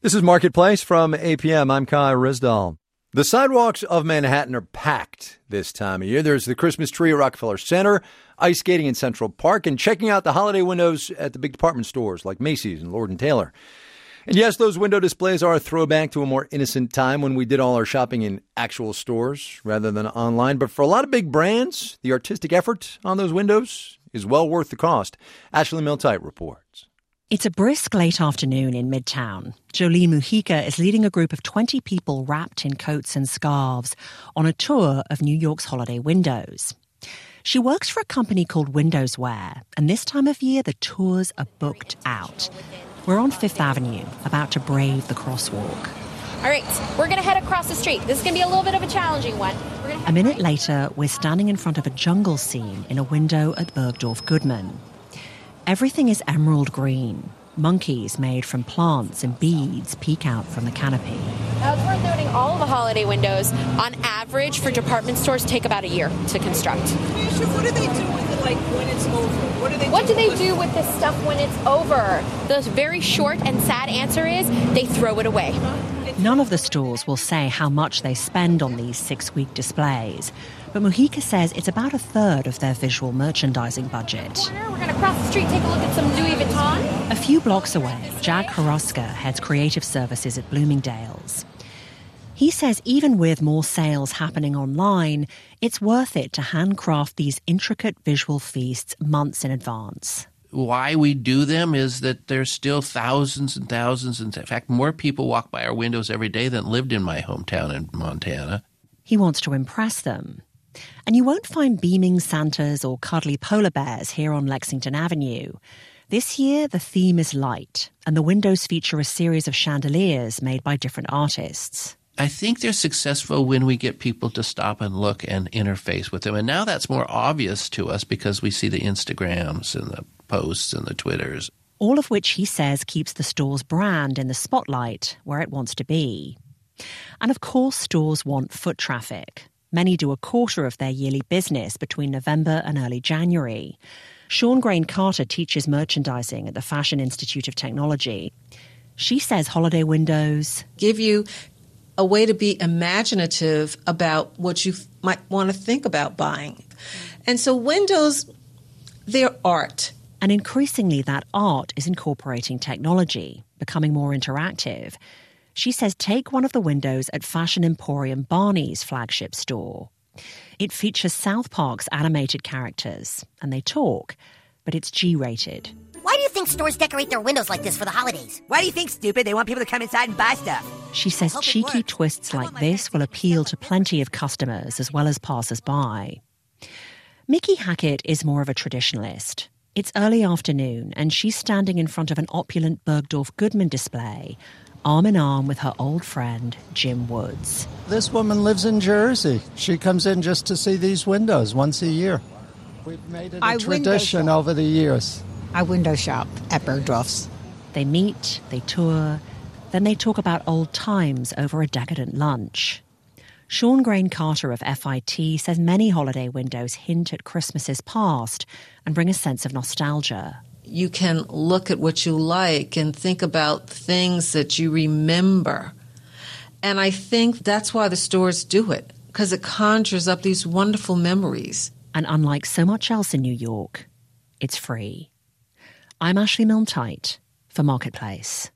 This is Marketplace from APM. I'm Kai Rizdal. The sidewalks of Manhattan are packed this time of year. There's the Christmas tree at Rockefeller Center, ice skating in Central Park, and checking out the holiday windows at the big department stores like Macy's and Lord & Taylor. And yes, those window displays are a throwback to a more innocent time when we did all our shopping in actual stores rather than online. But for a lot of big brands, the artistic effort on those windows is well worth the cost. Ashley Miltite reports. It's a brisk late afternoon in Midtown. Jolie Mujica is leading a group of 20 people wrapped in coats and scarves on a tour of New York's holiday windows. She works for a company called Windowsware, and this time of year the tours are booked out. We're on Fifth Avenue, about to brave the crosswalk. All right, we're going to head across the street. This is going to be a little bit of a challenging one. A minute later, we're standing in front of a jungle scene in a window at Bergdorf Goodman. Everything is emerald green. Monkeys made from plants and beads peek out from the canopy. Now, it's worth noting all of the holiday windows, on average, for department stores, take about a year to construct. What do they do with it, like, when it's over? What do they do with this stuff when it's over? The very short and sad answer is they throw it away. None of the stores will say how much they spend on these 6-week displays, but Mujica says it's about a third of their visual merchandising budget. We're going to cross the street, take a look at some Louis Vuitton. A few blocks away, Jag Haruska heads creative services at Bloomingdale's. He says even with more sales happening online, it's worth it to handcraft these intricate visual feasts months in advance. Why we do them is that there's still thousands and thousands, in fact, more people walk by our windows every day than lived in my hometown in Montana. He wants to impress them. And you won't find beaming Santas or cuddly polar bears here on Lexington Avenue. This year, the theme is light, and the windows feature a series of chandeliers made by different artists. I think they're successful when we get people to stop and look and interface with them. And now that's more obvious to us because we see the Instagrams and the posts and the Twitters. All of which he says keeps the store's brand in the spotlight where it wants to be. And of course, stores want foot traffic. Many do a quarter of their yearly business between November and early January. Sean Grain Carter teaches merchandising at the Fashion Institute of Technology. She says holiday windows give you a way to be imaginative about what you might want to think about buying. And so windows, they're art. And increasingly that art is incorporating technology, becoming more interactive. She says take one of the windows at Fashion Emporium Barney's flagship store. It features South Park's animated characters, and they talk, but it's G-rated. Why do you think stores decorate their windows like this for the holidays? Why do you think, stupid? They want people to come inside and buy stuff. She says cheeky twists like this will appeal to plenty of customers as well as passers-by. Mickey Hackett is more of a traditionalist. It's early afternoon, and she's standing in front of an opulent Bergdorf Goodman display, arm in arm with her old friend, Jim Woods. This woman lives in Jersey. She comes in just to see these windows once a year. We've made it a tradition over the years. I window shop at Bergdorf's. They meet, they tour, then they talk about old times over a decadent lunch. Sean Grain Carter of FIT says many holiday windows hint at Christmases past and bring a sense of nostalgia. You can look at what you like and think about things that you remember. And I think that's why the stores do it, because it conjures up these wonderful memories. And unlike so much else in New York, it's free. I'm Ashley Milne-Tite for Marketplace.